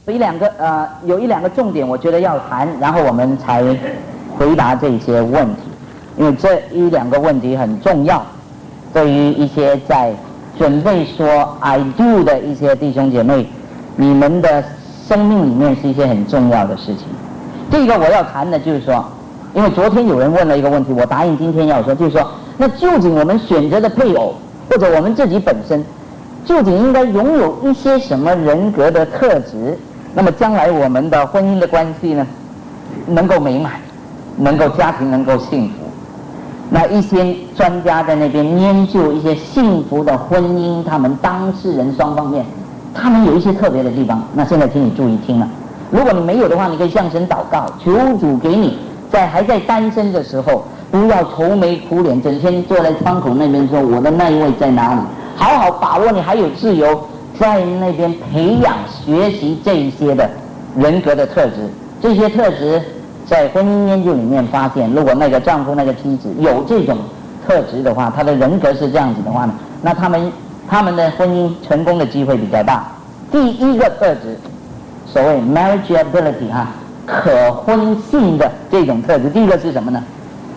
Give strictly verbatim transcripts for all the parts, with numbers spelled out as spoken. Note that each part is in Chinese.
有一两个呃，有一两个重点，我觉得要谈，然后我们才回答这些问题，因为这一两个问题很重要，对于一些在准备说 I do 的一些弟兄姐妹，你们的生命里面是一些很重要的事情。第一个我要谈的就是说，因为昨天有人问了一个问题，我答应今天要说，就是说，那究竟我们选择的配偶，或者我们自己本身，究竟应该拥有一些什么人格的特质，那么将来我们的婚姻的关系呢，能够美满，能够家庭能够幸福。那一些专家在那边研究一些幸福的婚姻，他们当事人双方面，他们有一些特别的地方。那现在请你注意听了，如果你没有的话，你可以向神祷告，求主给你在还在单身的时候，不要愁眉苦脸，整天坐在窗口那边说我的那一位在哪里，好好把握你还有自由，在那边培养学习这一些的人格的特质。这些特质在婚姻研究里面发现，如果那个丈夫那个妻子有这种特质的话，他的人格是这样子的话呢，那他们他们的婚姻成功的机会比较大。第一个特质，所谓 marriageability 哈，可婚性的这种特质，第一个是什么呢？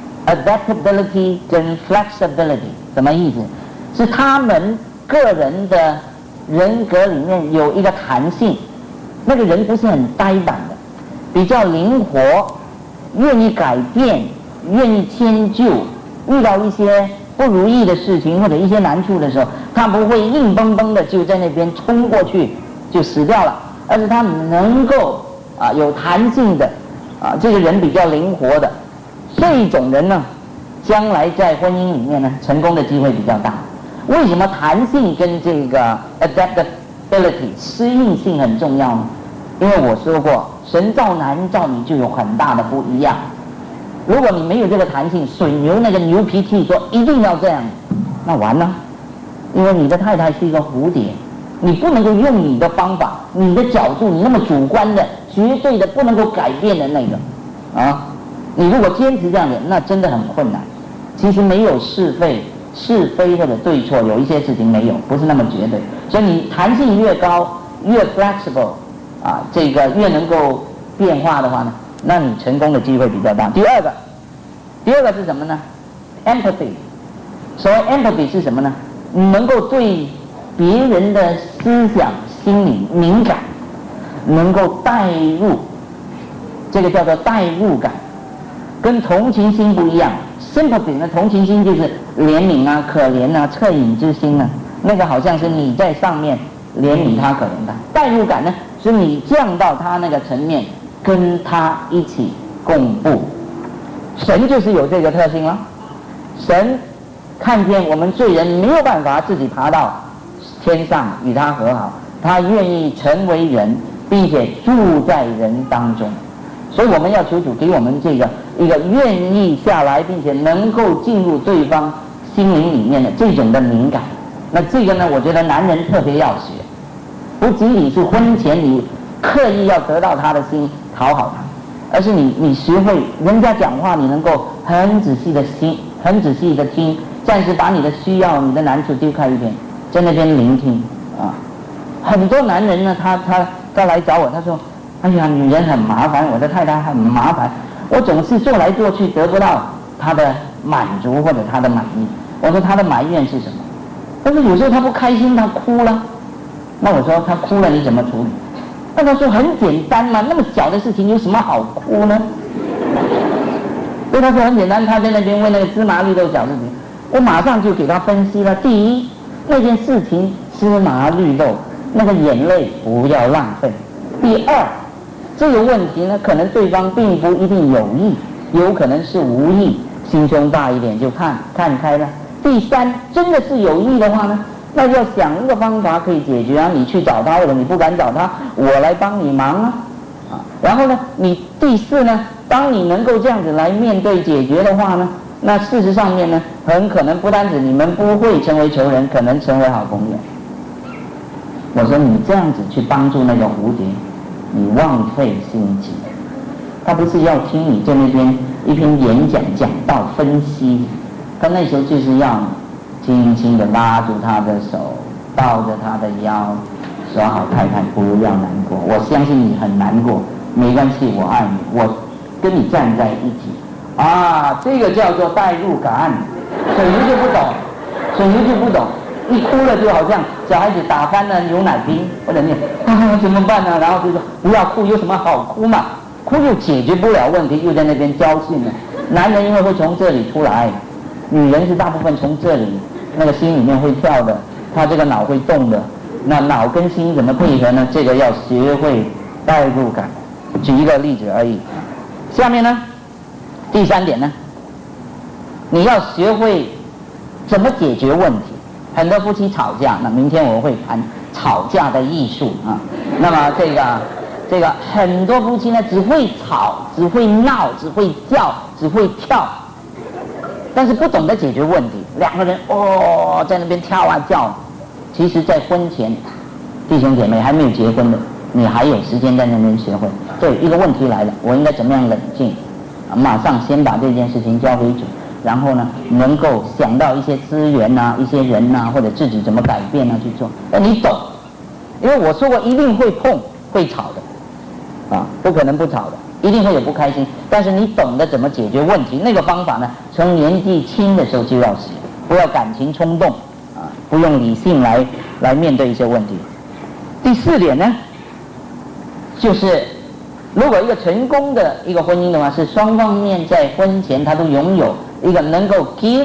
adaptability 跟 flexibility 什么意思？是他们个人的人格里面有一个弹性，那个人不是很呆板的，比较灵活，愿意改变，愿意迁就，遇到一些不如意的事情或者一些难处的时候，他不会硬邦邦的就在那边冲过去就死掉了，而是他能够啊有弹性的啊，这个人比较灵活的这种人呢，将来在婚姻里面呢成功的机会比较大。为什么弹性跟这个 adaptability 适应性很重要呢？因为我说过，神造男造女就有很大的不一样。如果你没有这个弹性，水牛那个牛脾气说一定要这样，那完了，因为你的太太是一个蝴蝶，你不能够用你的方法、你的角度，你那么主观的、绝对的不能够改变的那个啊，你如果坚持这样子，那真的很困难。其实没有是非。是非或者对错，有一些事情没有，不是那么绝对。所以你弹性越高，越 flexible 啊，这个越能够变化的话呢，那你成功的机会比较大。第二个，第二个是什么呢 ？empathy。所谓 empathy 是什么呢？你能够对别人的思想、心理敏感，能够带入，这个叫做带入感，跟同情心不一样。sympathy 呢，同情心就是怜悯啊、可怜啊、恻隐之心啊，那个好像是你在上面怜悯他、可怜他。代入感呢，是你降到他那个层面，跟他一起共步。神就是有这个特性了。神看见我们罪人没有办法自己爬到天上与他和好，他愿意成为人，并且住在人当中。所以我们要求主给我们这个一个愿意下来，并且能够进入对方心灵里面的这种的敏感。那这个呢，我觉得男人特别要学，不仅仅是婚前你刻意要得到他的心，讨好他，而是你你学会人家讲话，你能够很仔细的心，很仔细的听，暂时把你的需要、你的难处丢开一边，在那边聆听啊。很多男人呢，他他他来找我，他说。哎呀，女人很麻烦，我的太太很麻烦，我总是做来做去得不到她的满足或者她的满意。我说她的埋怨是什么？他说有时候她不开心，她哭了。那我说她哭了你怎么处理？那他说很简单嘛，那么小的事情有什么好哭呢？所以他说很简单，他在那边为那个芝麻绿豆小事情，我马上就给他分析了。第一，那件事情芝麻绿豆，那个眼泪不要浪费。第二，这个问题呢，可能对方并不一定有意，有可能是无意，心胸大一点就看看开了。第三，真的是有意的话呢，那要想一个方法可以解决啊，你去找他，或者你不敢找他，我来帮你忙啊，啊，然后呢，你第四呢，当你能够这样子来面对解决的话呢，那事实上面呢，很可能不单止你们不会成为仇人，可能成为好朋友。我说你这样子去帮助那个蝴蝶，你枉费心机。他不是要听你在那边一篇演讲讲到分析，他那时候就是要轻轻的拉住他的手，抱着他的腰， 说好，太太不要难过，我相信你很难过，没关系，我爱你，我跟你站在一起。啊，这个叫做代入感。水鱼就不懂，水鱼就不懂，一哭了就好像小孩子打翻了牛奶瓶，或者你啊怎么办呢？然后就说不要哭，有什么好哭嘛？哭又解决不了问题，又在那边教训呢。男人因为会从这里出来，女人是大部分从这里，那个心里面会跳的，他这个脑会动的。那脑跟心怎么配合呢？这个要学会代入感。举一个例子而已。下面呢，第三点呢，你要学会怎么解决问题。很多夫妻吵架，那明天我会谈吵架的艺术啊。那么这个这个很多夫妻呢，只会吵，只会闹，只会叫，只会跳，但是不懂得解决问题。两个人哦在那边跳啊叫。其实在婚前，弟兄姐妹还没有结婚的，你还有时间在那边学会。对，一个问题来了，我应该怎么样冷静，马上先把这件事情交给主，然后呢能够想到一些资源啊，一些人啊，或者自己怎么改变啊去做。那你懂，因为我说过一定会碰会吵的啊，不可能不吵的，一定会有不开心，但是你懂得怎么解决问题，那个方法呢从年纪轻的时候就要学，不要感情冲动啊，不用理性来来面对一些问题。第四点呢，就是如果一个成功的一个婚姻的话，是双方面在婚前他都拥有一个能够 give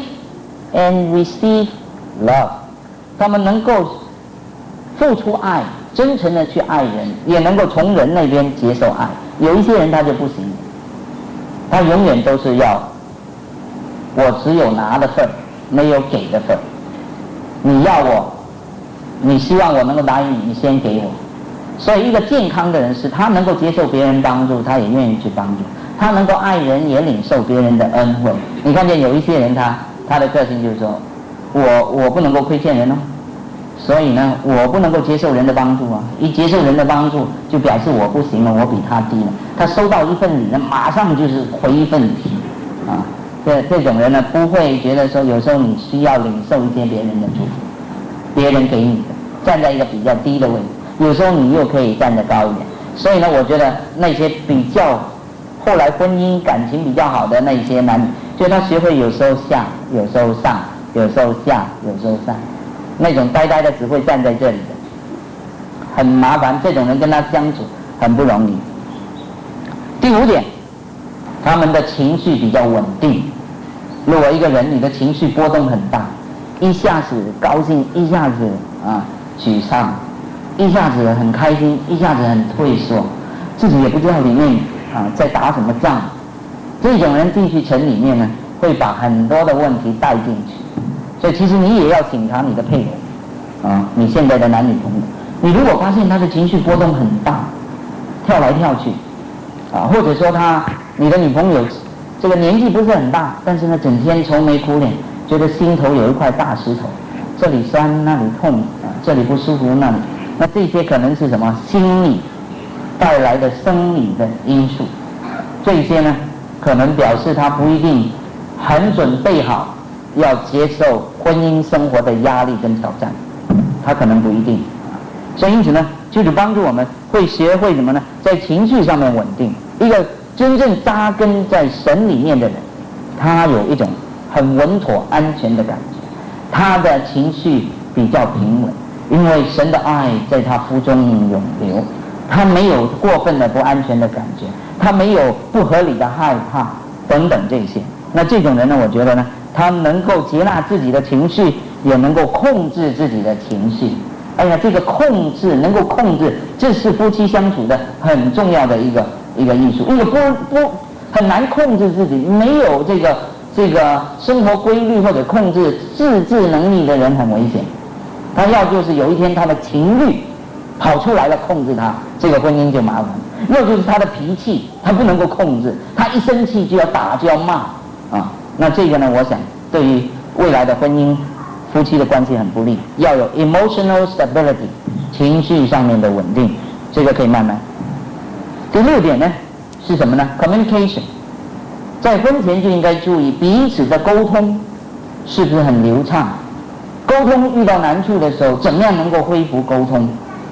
and receive love， 他们能够付出爱，真诚的去爱人，也能够从人那边接受爱。有一些人他就不行，他永远都是要我只有拿的份，没有给的份。你要我，你希望我能够答应你，你先给我。所以一个健康的人是他能够接受别人帮助，他也愿意去帮助，他能够爱人，也领受别人的恩惠。你看见有一些人他他的个性就是说，我我不能够亏欠人哦，所以呢我不能够接受人的帮助啊，一接受人的帮助就表示我不行了，我比他低了。他收到一份礼呢，马上就是回一份礼啊。这这种人呢不会觉得说有时候你需要领受一些别人的祝福，别人给你的，站在一个比较低的位置，有时候你又可以站得高一点。所以呢我觉得那些比较后来婚姻感情比较好的那些男女，就他学会有时候下，有时候上，有时候下，有时候上，那种呆呆的只会站在这里的很麻烦，这种人跟他相处很不容易。第五点，他们的情绪比较稳定。如果一个人你的情绪波动很大，一下子高兴，一下子啊沮丧，一下子很开心，一下子很退缩，自己也不知道里面啊在打什么仗，这种人进去城里面呢，会把很多的问题带进去。所以其实你也要检查你的配偶啊，你现在的男女朋友，你如果发现他的情绪波动很大，跳来跳去啊，或者说他你的女朋友这个年纪不是很大，但是呢整天愁眉苦脸，觉得心头有一块大石头，这里酸那里痛啊，这里不舒服那里，那这些可能是什么心理带来的生理的因素，这些呢可能表示他不一定很准备好要接受婚姻生活的压力跟挑战，他可能不一定。所以因此呢，就是帮助我们会学会什么呢？在情绪上面稳定。一个真正扎根在神里面的人，他有一种很稳妥安全的感觉，他的情绪比较平稳，因为神的爱在他腹中永流，他没有过分的不安全的感觉，他没有不合理的害怕等等这些。那这种人呢，我觉得呢，他能够接纳自己的情绪，也能够控制自己的情绪。哎呀，这个控制能够控制，这是夫妻相处的很重要的一个一个艺术。一个不不很难控制自己，没有这个这个生活规律或者控制自制能力的人很危险。他要就是有一天他的情欲跑出来了，控制他，这个婚姻就麻烦。要就是他的脾气，他不能够控制，他一生气就要打就要骂啊。那这个呢，我想对于未来的婚姻夫妻的关系很不利，要有 emotional stability， 情绪上面的稳定，这个可以慢慢。第六点呢是什么呢？ communication， 在婚前就应该注意彼此的沟通是不是很流畅，沟通遇到难处的时候怎么样能够恢复沟通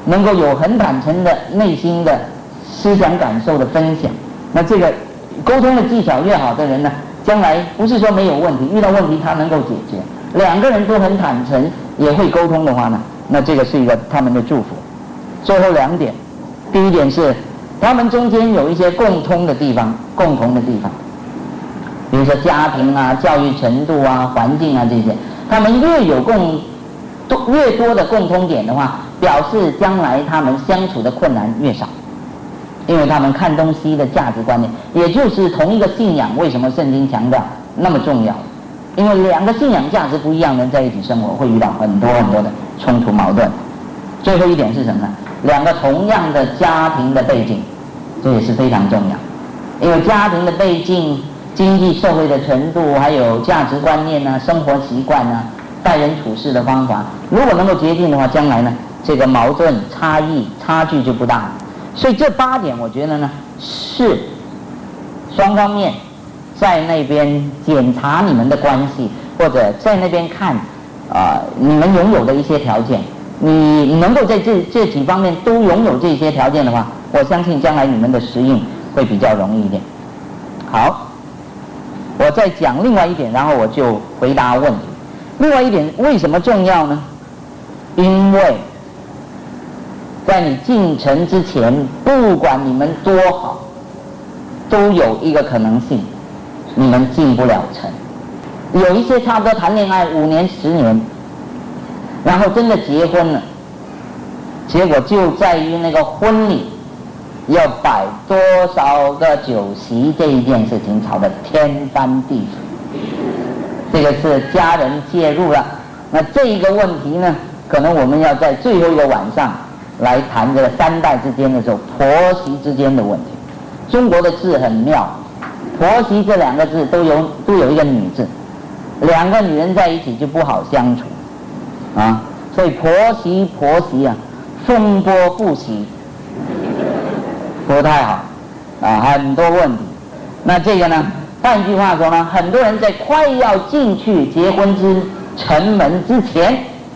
能够有很坦诚的内心的思想感受的分享。那这个沟通的技巧越好的人呢，将来不是说没有问题，遇到问题他能够解决。两个人都很坦诚，也会沟通的话呢，那这个是一个他们的祝福。最后两点，第一点是他们中间有一些共通的地方，共同的地方，比如说家庭啊、教育程度啊、环境啊这些，他们越有共多越多的共通点的话，表示将来他们相处的困难越少，因为他们看东西的价值观念，也就是同一个信仰。为什么圣经强调那么重要？因为两个信仰价值不一样的人在一起生活，会遇到很多很多的冲突矛盾。最后一点是什么呢？两个同样的家庭的背景，这也是非常重要。因为家庭的背景、经济社会的程度，还有价值观念啊、生活习惯啊、待人处事的方法，如果能够接近的话，将来呢，这个矛盾、差异、差距就不大了。所以这八点，我觉得呢，是双方面在那边检查你们的关系，或者在那边看啊、呃、你们拥有的一些条件。你能够在这这几方面都拥有这些条件的话，我相信将来你们的适应会比较容易一点。好，我再讲另外一点，然后我就回答问题。另外一点为什么重要呢？因为在你进城之前，不管你们多好，都有一个可能性，你们进不了城。有一些差不多谈恋爱五年、十年。然后真的结婚了，结果就在于那个婚礼要摆多少个酒席这一件事情吵得天翻地覆。这个是家人介入了。那这一个问题呢，可能我们要在最后一个晚上来谈这个三代之间的时候，婆媳之间的问题。中国的字很妙，婆媳这两个字都有都有一个女字，两个女人在一起就不好相处。啊，所以婆媳婆媳啊，风波不息，不太好啊，很多问题。那这个呢，换句话说呢，很多人在快要进去结婚之城门之前，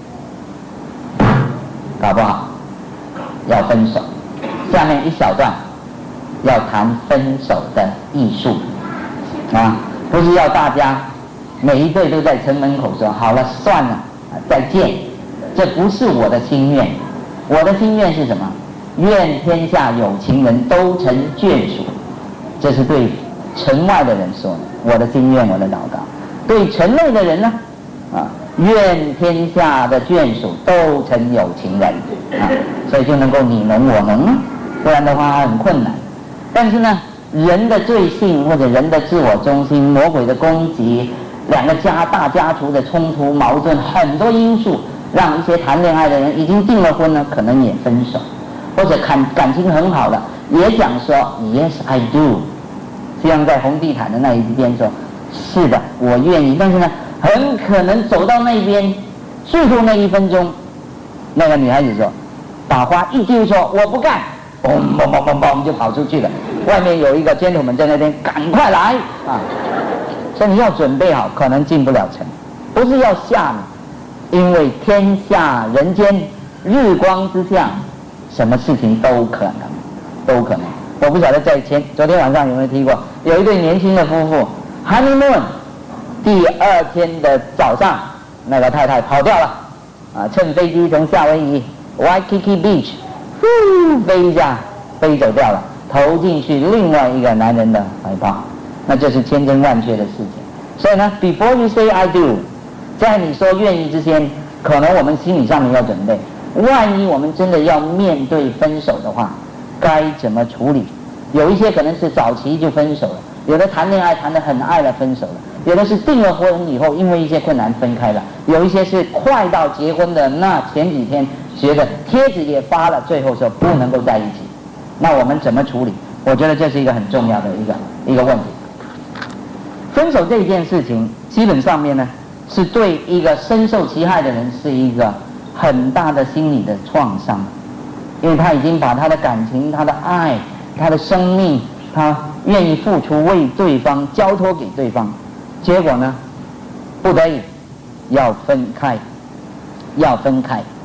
搞不好要分手。下面一小段要谈分手的艺术啊，不是要大家每一对都在城门口说好了算了。再见，这不是我的心愿。我的心愿是什么？愿天下有情人都成眷属。这是对城外的人说的，我的心愿，我的祷告。对城内的人呢？啊，愿天下的眷属都成有情人啊，所以就能够你侬我侬，不然的话很困难。但是呢，人的罪性或者人的自我中心、魔鬼的攻击。两个家大家族的冲突矛盾，很多因素让一些谈恋爱的人已经订了婚了，可能也分手，或者感感情很好了，也讲说 Yes I do， 希望在红地毯的那一边说是的我愿意，但是呢，很可能走到那边最后那一分钟，那个女孩子说把花一丢说我不干，嘣嘣嘣嘣嘣就跑出去了，外面有一个 gentleman 在那边赶快来啊！所以你要准备好，可能进不了城，不是要吓你，因为天下人间日光之下，什么事情都可能，都可能。我不晓得在前昨天晚上有没有提过，有一对年轻的夫妇 honeymoon， 第二天的早上，那个太太跑掉了，啊，乘飞机从夏威夷 Waikiki Beach， 呼飞一下飞走掉了，投进去另外一个男人的怀抱。那就是千真万确的事情。所以呢 ，before you say I do， 在你说愿意之前，可能我们心理上面要准备，万一我们真的要面对分手的话，该怎么处理？有一些可能是早期就分手了，有的谈恋爱谈得很爱了分手了，有的是订了婚以后因为一些困难分开了，有一些是快到结婚的那前几天觉得贴纸也发了，最后说不能够在一起，那我们怎么处理？我觉得这是一个很重要的一个一个问题。分手这件事情，基本上面呢，是对一个深受其害的人是一个很大的心理的创伤，因为他已经把他的感情、他的爱、他的生命，他愿意付出为对方交托给对方，结果呢，不得已要分开，要分开。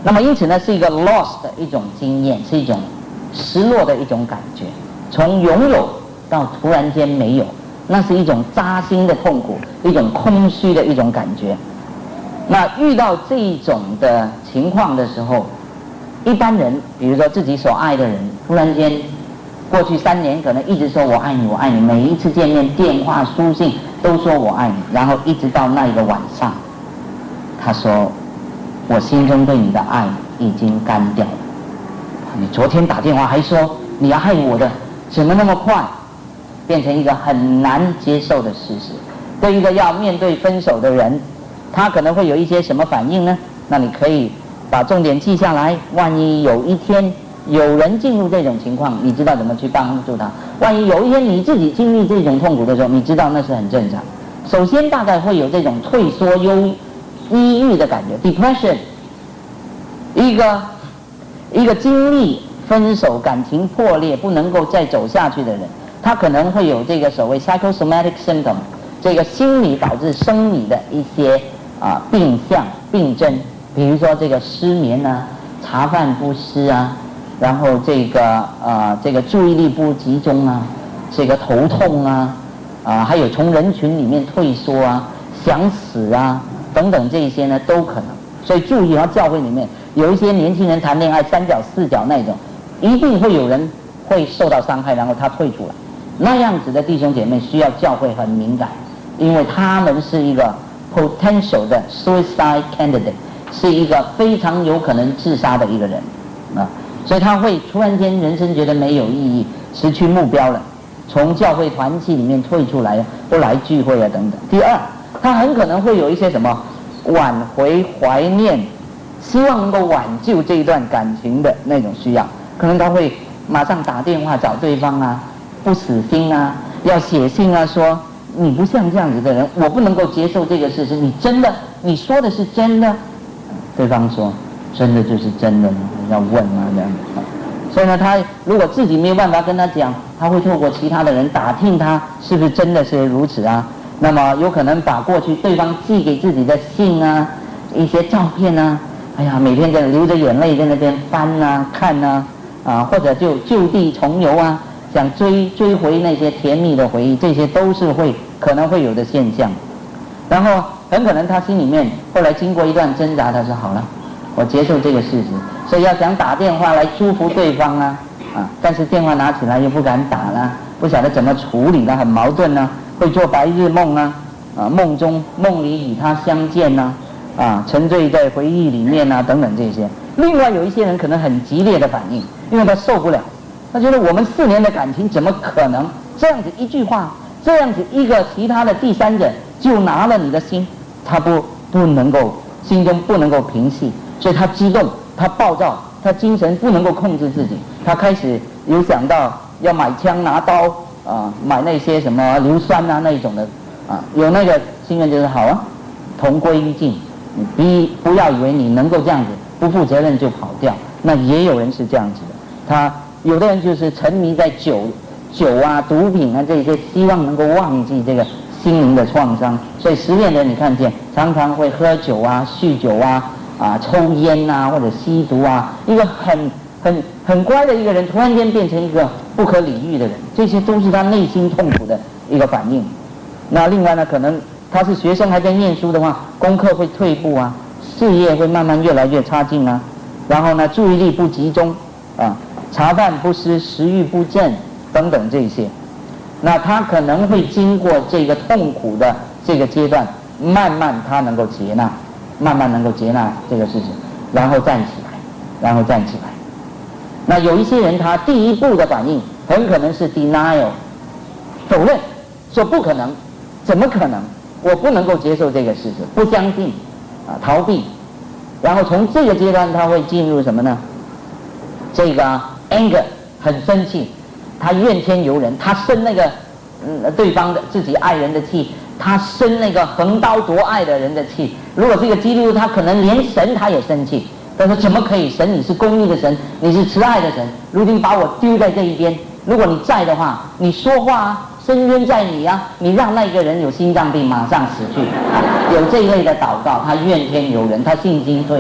那么因此呢，是一个 loss 的一种经验，是一种失落的一种感觉，从拥有到突然间没有，那是一种扎心的痛苦，一种空虚的一种感觉。那遇到这一种的情况的时候，一般人，比如说自己所爱的人，突然间过去三年可能一直说我爱你，我爱你，每一次见面、电话、书信都说我爱你，然后一直到那一个晚上，他说我心中对你的爱已经干掉了。你昨天打电话还说你要爱我的，怎么那么快变成一个很难接受的事实？对一个要面对分手的人，他可能会有一些什么反应呢？那你可以把重点记下来，万一有一天有人进入这种情况，你知道怎么去帮助他。万一有一天你自己经历这种痛苦的时候，你知道那是很正常。首先大概会有这种退缩、忧抑郁的感觉 depression。 一个一个经历分手、感情破裂不能够再走下去的人，他可能会有这个所谓 psychosomatic symptom， 这个心理导致生理的一些啊病象、病症，比如说这个失眠啊、茶饭不思啊，然后这个呃这个注意力不集中啊，这个头痛啊，啊还有从人群里面退缩啊、想死啊等等，这一些呢都可能。所以注意啊，教会里面有一些年轻人谈恋爱三角四角那种，一定会有人会受到伤害，然后他退出来。那样子的弟兄姐妹需要教会很敏感，因为他们是一个 potential 的 suicide candidate， 是一个非常有可能自杀的一个人啊，所以他会突然间人生觉得没有意义，失去目标了，从教会团体里面退出来，不来聚会啊等等。第二，他很可能会有一些什么挽回、怀念，希望能够挽救这一段感情的那种需要，可能他会马上打电话找对方啊，不死心啊，要写信啊，说你不像这样子的人，我不能够接受这个事实，你真的，你说的是真的？对方说真的就是真的吗？要问啊这样子。所以呢，他如果自己没有办法跟他讲，他会透过其他的人打听他是不是真的是如此啊。那么有可能把过去对方寄给自己的信啊、一些照片啊，哎呀，每天在流着眼泪在那边翻啊、看啊，啊，或者就就地重游啊，想追追回那些甜蜜的回忆，这些都是会可能会有的现象。然后很可能他心里面后来经过一段挣扎，他说好了，我接受这个事实，所以要想打电话来祝福对方啊，啊，但是电话拿起来又不敢打了，不晓得怎么处理了，很矛盾呢、啊。会做白日梦啊，啊，梦中梦里与他相见呐、啊，啊，沉醉在回忆里面呐、啊，等等这些。另外有一些人可能很激烈的反应，因为他受不了，他觉得我们四年的感情怎么可能这样子一句话，这样子一个其他的第三者就拿了你的心，他不不能够心中不能够平息，所以他激动，他暴躁，他精神不能够控制自己，他开始有想到要买枪拿刀。啊，买那些什么硫酸啊那一种的，啊，有那个心愿就是好啊，同归于尽。你不不要以为你能够这样子不负责任就跑掉，那也有人是这样子的。他有的人就是沉迷在酒、酒啊、毒品啊这些，希望能够忘记这个心灵的创伤。所以失恋的人你看见常常会喝酒啊、酗酒啊、啊抽烟啊或者吸毒啊，一个很。很很乖的一个人，突然间变成一个不可理喻的人，这些都是他内心痛苦的一个反应。那另外呢，可能他是学生还在念书的话，功课会退步啊，事业会慢慢越来越差劲啊，然后呢，注意力不集中啊，茶饭不思、食欲不振等等这些。那他可能会经过这个痛苦的这个阶段，慢慢他能够接纳，慢慢能够接纳这个事情，然后站起来，然后站起来。那有一些人他第一步的反应很可能是 denial， 否认，说不可能，怎么可能，我不能够接受这个事实，不相信啊，逃避。然后从这个阶段他会进入什么呢？这个 anger， 很生气，他怨天尤人，他生那个嗯对方的自己爱人的气，他生那个横刀夺爱的人的气。如果是一个基督徒，他可能连神他也生气。他说怎么可以？神你是公义的神，你是慈爱的神，如今把我丢在这一边。如果你在的话，你说话啊，深渊在你啊，你让那个人有心脏病马上死去。有这一类的祷告，他怨天尤人，他信心退后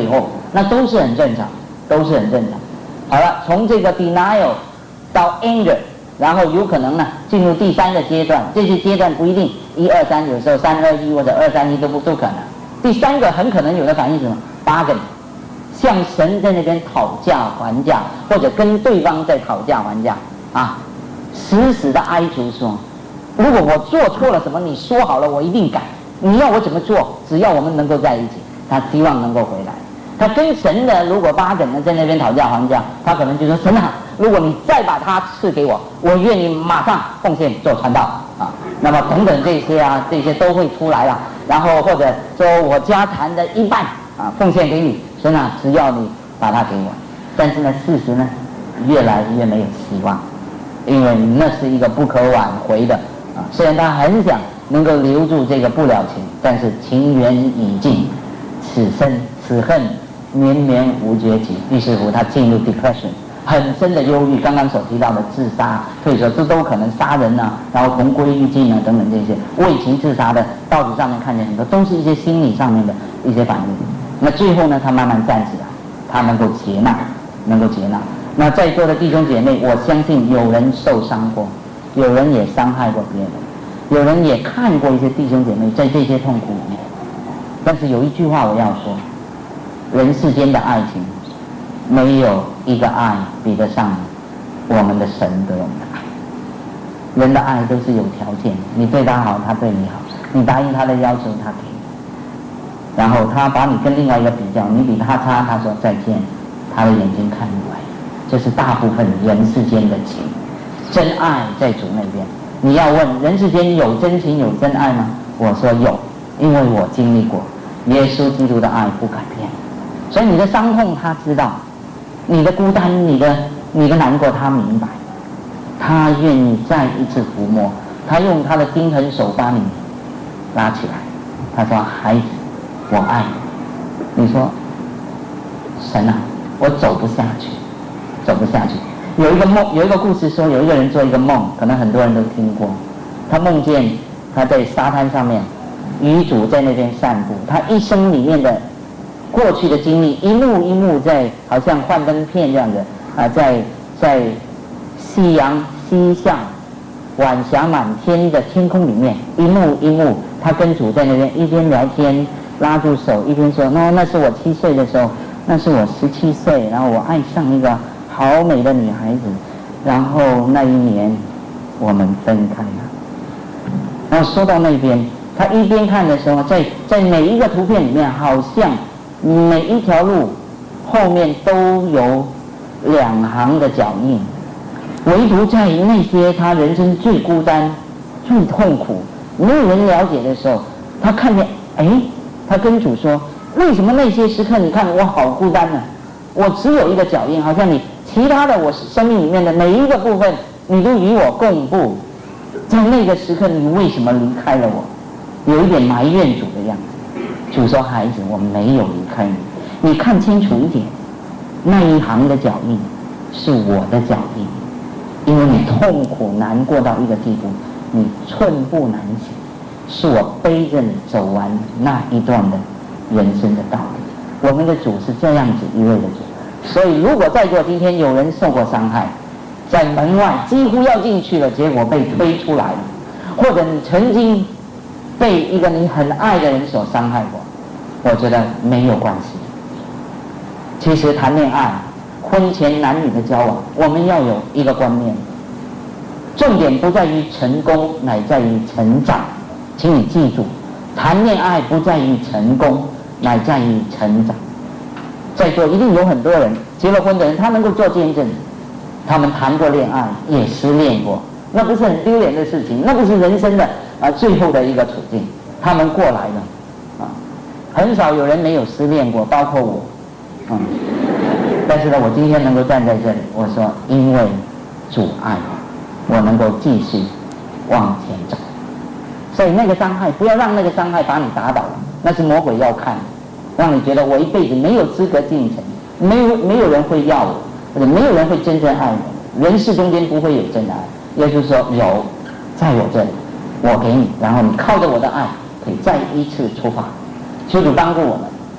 那都是很正常，都是很正常。好了，从这个 denial 到 anger， 然后有可能呢进入第三个阶段，这些阶段不一定一二三，有时候三二一或者二三一都不都可能。第三个很可能有的反应是什么 bargain， 向神在那边讨价还价，或者跟对方在讨价还价啊，死死的哀求说，如果我做错了什么，你说好了我一定改，你要我怎么做，只要我们能够在一起，他希望能够回来。他跟神的如果巴梗呢在那边讨价还价，他可能就说，神啊，如果你再把他赐给我，我愿意马上奉献做传道啊。那么等等这些啊，这些都会出来了。然后或者说我家产的一半啊奉献给你，神啊，只要你把它给我。但是呢，事实呢越来越没有希望，因为那是一个不可挽回的啊。虽然他很想能够留住这个不了情，但是情缘已尽，此生此恨绵绵无绝期。于是乎他进入 depression， 很深的忧郁，刚刚所提到的自杀、退缩，这都可能杀人啊，然后同归于尽啊等等这些为情自杀的，报纸上面看见很多，都是一些心理上面的一些反应。那最后呢，他慢慢站起来，他能够接纳，能够接纳。那在座的弟兄姐妹，我相信有人受伤过，有人也伤害过别人，有人也看过一些弟兄姐妹在这些痛苦里面。但是有一句话我要说，人世间的爱情没有一个爱比得上我们的神对我们的爱。人的爱都是有条件，你对他好，他对你好，你答应他的要求，他给你，然后他把你跟另外一个比较，你比他差，他说再见，他的眼睛看不来。这是大部分人世间的情，真爱在主那边。你要问人世间有真情有真爱吗？我说有，因为我经历过，耶稣基督的爱不改变。所以你的伤痛他知道，你的孤单，你的你的难过他明白，他愿意再一次抚摸，他用他的钉痕手把你拉起来，他说孩子我爱你。你说神啊，我走不下去，走不下去。有一个梦，有一个故事说，有一个人做一个梦，可能很多人都听过。他梦见他在沙滩上面，渔主在那边散步，他一生里面的过去的经历，一幕一幕在好像幻灯片这样的啊，在在夕阳西下、晚霞满天的天空里面，一幕一幕，他跟主在那边一边聊天，拉住手，一边说：“那那是我七岁的时候，那是我十七岁，然后我爱上一个好美的女孩子，然后那一年我们分开了。”然后说到那边，他一边看的时候，在在每一个图片里面，好像每一条路后面都有两行的脚印，唯独在于那些他人生最孤单、最痛苦、没有人了解的时候，他看见，哎，他跟主说：“为什么那些时刻你看我好孤单呢？我只有一个脚印，好像你其他的我生命里面的每一个部分，你都与我共步。在那个时刻，你为什么离开了我？”有一点埋怨主的样子。主说：“孩子，我没有离开你，你看清楚一点，那一行的脚印是我的脚印，因为你痛苦难过到一个地步，你寸步难行，是我背着你走完那一段的人生的道理。”我们的主是这样子一位的主。所以如果在座今天有人受过伤害，在门外几乎要进去了，结果被推出来了，或者你曾经被一个你很爱的人所伤害过，我觉得没有关系。其实谈恋爱，婚前男女的交往，我们要有一个观念，重点不在于成功，乃在于成长。请你记住，谈恋爱不在于成功，乃在于成长。在座一定有很多人结了婚的人，他能够做见证，他们谈过恋爱，也失恋过，那不是很丢脸的事情，那不是人生的啊最后的一个处境，他们过来了啊，很少有人没有失恋过，包括我，嗯，但是呢，我今天能够站在这里，我说因为主爱我，我能够继续往前走。所以那个伤害，不要让那个伤害把你打倒了，那是魔鬼要看，让你觉得我一辈子没有资格进城，没有没有人会要我，或者没有人会真正爱我，人世中间不会有真爱。耶稣说有，在我这里，我给你，然后你靠着我的爱可以再一次出发。求主帮助我们，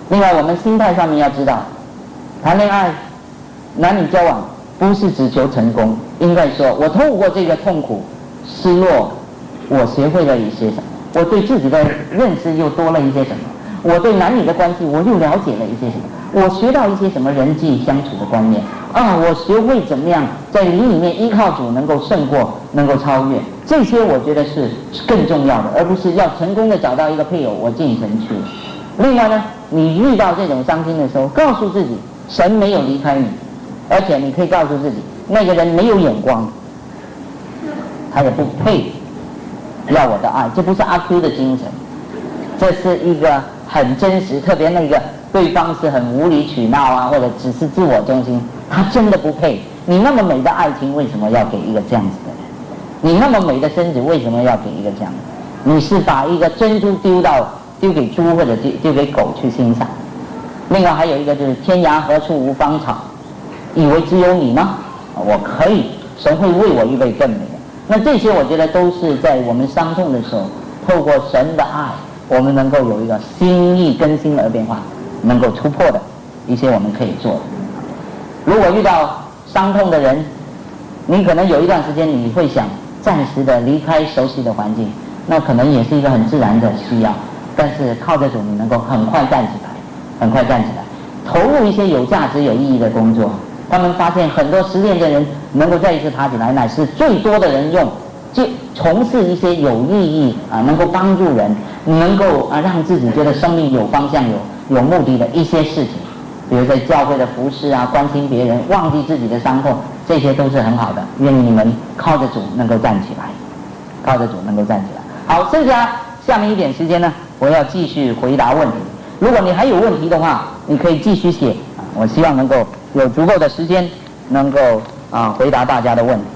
另外，我们心态上面要知道，谈恋爱、男女交往不是只求成功，应该说，我透过这个痛苦、失落，我学会了一些什么，我对自己的认识又多了一些什么，我对男女的关系我又了解了一些什么，我学到一些什么人际相处的观念啊，我学会怎么样在灵里面依靠主能够胜过，能够超越，这些我觉得是更重要的，而不是要成功的找到一个配偶，我进城去。另外呢，你遇到这种伤心的时候，告诉自己，神没有离开你，而且你可以告诉自己，那个人没有眼光，他也不配要我的爱，这不是阿 Q 的精神，这是一个很真实，特别那个对方是很无理取闹啊，或者只是自我中心，他真的不配。你那么美的爱情，为什么要给一个这样子的人？你那么美的身子，为什么要给一个这样的？你是把一个珍珠丢到丢给猪或者丢丢给狗去欣赏。另外还有一个就是天涯何处无芳草，以为只有你吗？我可以，神会为我预备更美的。那这些我觉得都是在我们伤痛的时候，透过神的爱，我们能够有一个心意更新而变化，能够突破的一些我们可以做的。如果遇到伤痛的人，你可能有一段时间你会想暂时的离开熟悉的环境，那可能也是一个很自然的需要，但是靠着主你能够很快站起来，很快站起来，投入一些有价值有意义的工作。他们发现很多失恋的人能够再一次爬起来，乃是最多的人用就从事一些有意义啊，能够帮助人，能够啊让自己觉得生命有方向、有有目的的一些事情，比如在教会的服事啊，关心别人，忘记自己的伤痛，这些都是很好的。愿你们靠着主能够站起来，靠着主能够站起来。好，剩下下面一点时间呢，我要继续回答问题。如果你还有问题的话，你可以继续写，我希望能够有足够的时间，能够啊回答大家的问题。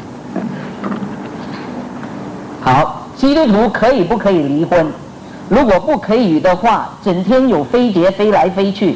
好，基督徒可以不可以离婚？如果不可以的话，整天有飞碟飞来飞去，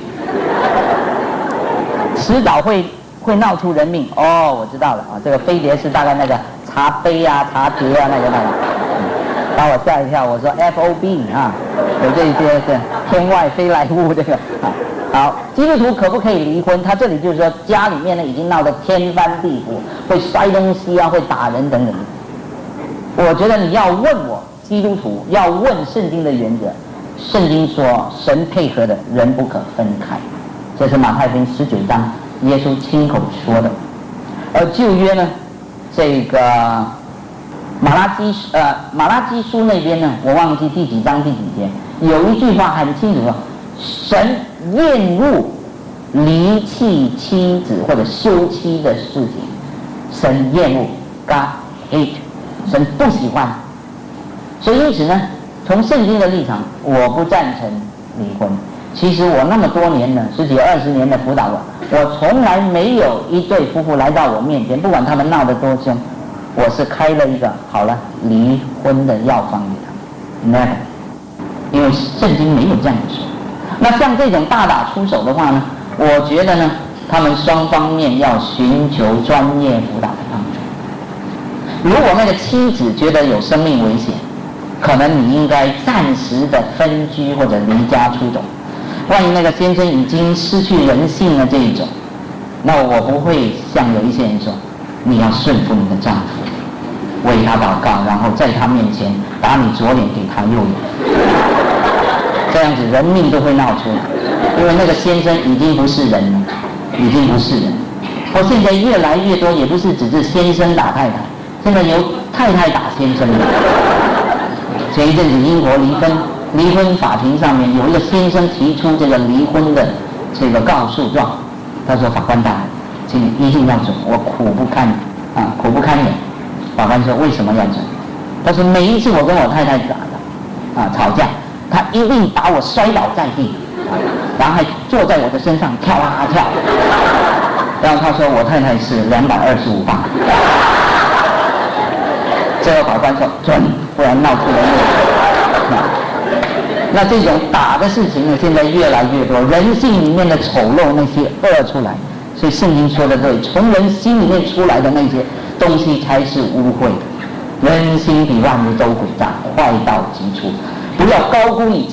迟早会会闹出人命。哦，我知道了啊，这个飞碟是大概那个茶杯啊、茶碟啊那个那个，嗯、把我吓一跳。我说 F O B 啊，有这些是天外飞来物这个啊。好，基督徒可不可以离婚？他这里就是说家里面呢已经闹得天翻地覆，会摔东西啊，会打人等等。我觉得你要问我基督徒要问圣经的原则，圣经说神配合的人不可分开，这是马太福音十九章耶稣亲口说的。而旧约呢，这个马拉基呃马拉基书那边呢，我忘记第几章第几节，有一句话很清楚说，神厌恶离弃妻子或者休妻的事情，神厌恶 God hate， 神不喜欢。所以因此呢，从圣经的立场，我不赞成离婚。其实我那么多年呢，十几二十年的辅导，我从来没有一对夫妇来到我面前，不管他们闹得多凶，我是开了一个好了离婚的药方给他们 ，never， 因为圣经没有这样说。那像这种大打出手的话呢，我觉得呢，他们双方面要寻求专业辅导的帮助。如果那个妻子觉得有生命危险，可能你应该暂时的分居或者离家出走。万一那个先生已经失去人性了这一种，那我不会像有一些人说，你要顺服你的丈夫，为他祷告，然后在他面前打你左脸给他右脸，这样子人命都会闹出来，因为那个先生已经不是人了，已经不是人。我现在越来越多，也不是只是先生打太太，现在有太太打先生的。前一阵子英国离婚离婚法庭上面有一个先生提出这个离婚的这个告诉状，他说法官大人，请你一定要准，我苦不堪啊，苦不堪言。法官说为什么要准？他说每一次我跟我太太打的啊吵架，他一定把我摔倒在地，啊、然后还坐在我的身上跳啊跳，然后他说我太太是两百二十五磅。最后法官说准，不然闹出人命。那这种打的事情呢，现在越来越多，人性里面的丑陋那些恶出来，所以圣经说的对，从人心里面出来的那些东西才是污秽的。人心比万物都诡诈，坏到极处。不要高估你自己，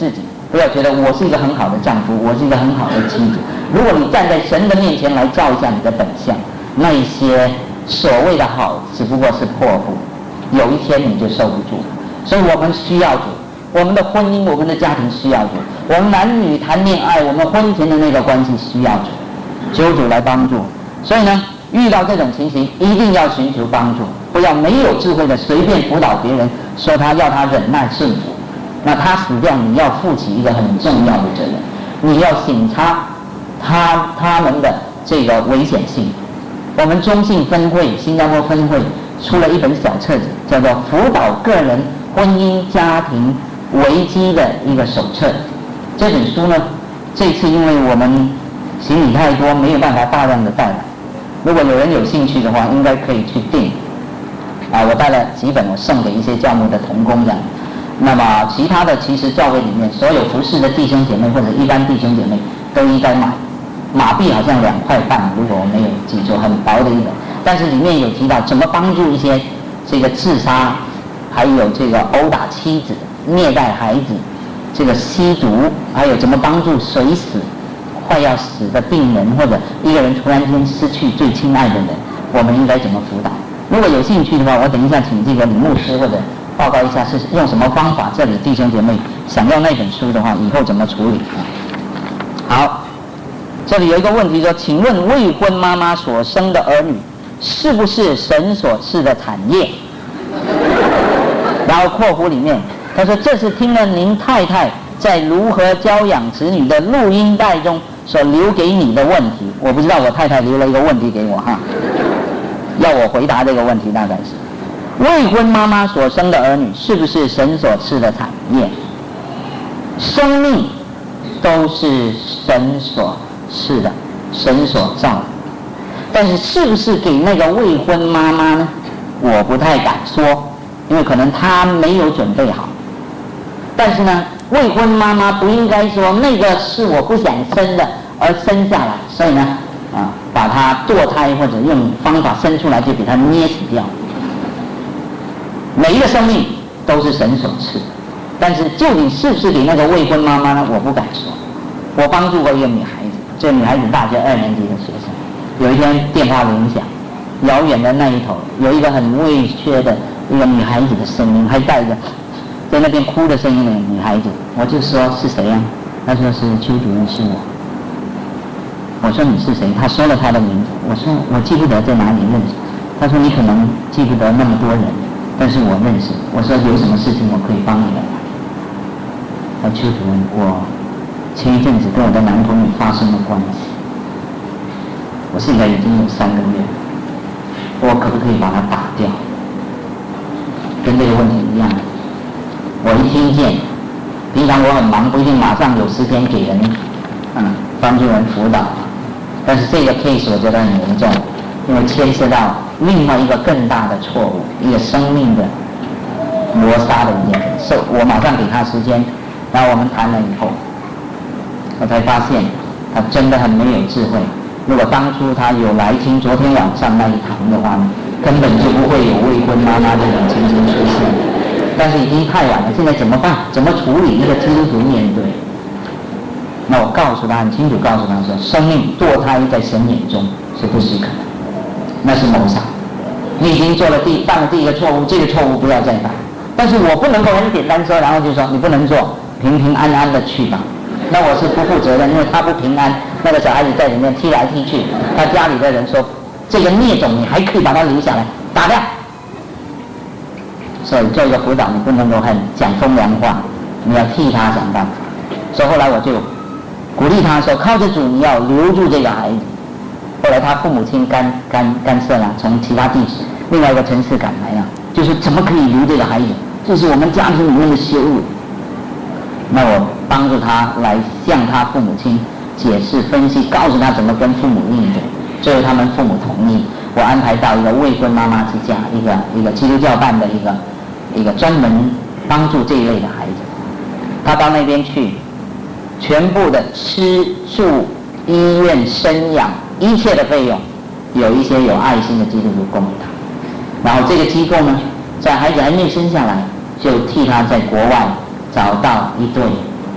不要觉得我是一个很好的丈夫，我是一个很好的妻子。如果你站在神的面前来照一下你的本相，那一些所谓的好只不过是破布，有一天你就受不住。所以我们需要主，我们的婚姻，我们的家庭需要主，我们男女谈恋爱，我们婚前的那个关系需要主，求主来帮助。所以呢，遇到这种情形一定要寻求帮助，不要没有智慧的随便辅导别人，说他要他忍耐顺服，那他死掉你要负起一个很重要的责任，你要审查他他们的这个危险性。我们中信分会新加坡分会出了一本小册子，叫做辅导个人婚姻家庭危机的一个手册。这本书呢，这次因为我们行李太多，没有办法大量的带来，如果有人有兴趣的话，应该可以去订啊。我带了几本，我送给一些教牧的同工这样。那么其他的，其实教会里面所有服侍的弟兄姐妹或者一般弟兄姐妹都应该买。马币好像两块半，如果我没有记错，很薄的一本，但是里面有提到怎么帮助一些这个自杀，还有这个殴打妻子、虐待孩子，这个吸毒，还有怎么帮助随死、快要死的病人，或者一个人突然间失去最亲爱的人，我们应该怎么辅导？如果有兴趣的话，我等一下请这个李牧师或者报告一下是用什么方法。这里弟兄姐妹想要那本书的话，以后怎么处理？好。这里有一个问题说，请问未婚妈妈所生的儿女是不是神所赐的产业？然后括弧里面他说，这是听了您太太在如何教养子女的录音带中所留给你的问题。我不知道我太太留了一个问题给我哈，要我回答这个问题，大概是未婚妈妈所生的儿女是不是神所赐的产业？生命都是神所是的，神所造的，但是是不是给那个未婚妈妈呢？我不太敢说，因为可能她没有准备好。但是呢，未婚妈妈不应该说那个是我不想生的而生下来，所以呢，啊，把它堕胎或者用方法生出来就给它捏死掉。每一个生命都是神所赐的，但是究竟是不是给那个未婚妈妈呢？我不敢说。我帮助过一个女孩子。这女孩子大学二年级的学生，有一天电话铃响，遥远的那一头有一个很委屈的一个女孩子的声音，还带着在那边哭的声音的女孩子。我就说是谁呀、啊？她说是邱主任，是我。我说你是谁？她说了她的名字。我说我记不得在哪里认识。她说你可能记不得那么多人，但是我认识。我说有什么事情我可以帮你的？她说邱主任，我前一阵子跟我的男朋友发生了关系，我现在已经有三个月，我可不可以把他打掉？跟这个问题一样，我一听见，平常我很忙，不一定马上有时间给人，嗯，帮助人辅导，但是这个 case 我觉得很严重，因为牵涉到另外一个更大的错误，一个生命的磨杀的一件事，所以我马上给他时间，然后我们谈了以后。我才发现他真的很没有智慧。如果当初他有来听昨天晚上那一堂的话，根本就不会有未婚妈妈这种情形出现。但是已经太晚了，现在怎么办？怎么处理一个基督徒面对？那我告诉他，很清楚告诉他说，生命堕胎在神眼中是不许可的，那是谋杀。你已经做了第犯了第一个错误，这个错误不要再犯。但是我不能够很简单说，然后就说你不能做，平平安安的去吧。那我是不负责任，因为他不平安，那个小孩子在里面踢来踢去，他家里的人说这个孽种你还可以把他留下来打掉。所以做一个辅导，你不能够很讲风凉话，你要替他想办法。所以后来我就鼓励他说，靠着主你要留住这个孩子。后来他父母亲干干干涉了，从其他地址另外一个城市赶来了，就是怎么可以留这个孩子，这是我们家庭里面的羞辱。那我帮助他来向他父母亲解释分析，告诉他怎么跟父母应对。最后他们父母同意，我安排到一个未婚妈妈之家，一个一个基督教办的一个一个专门帮助这一类的孩子。他到那边去，全部的吃住医院生养一切的费用，有一些有爱心的基督徒供他。然后这个机构呢，在孩子还没生下来，就替他在国外找到一对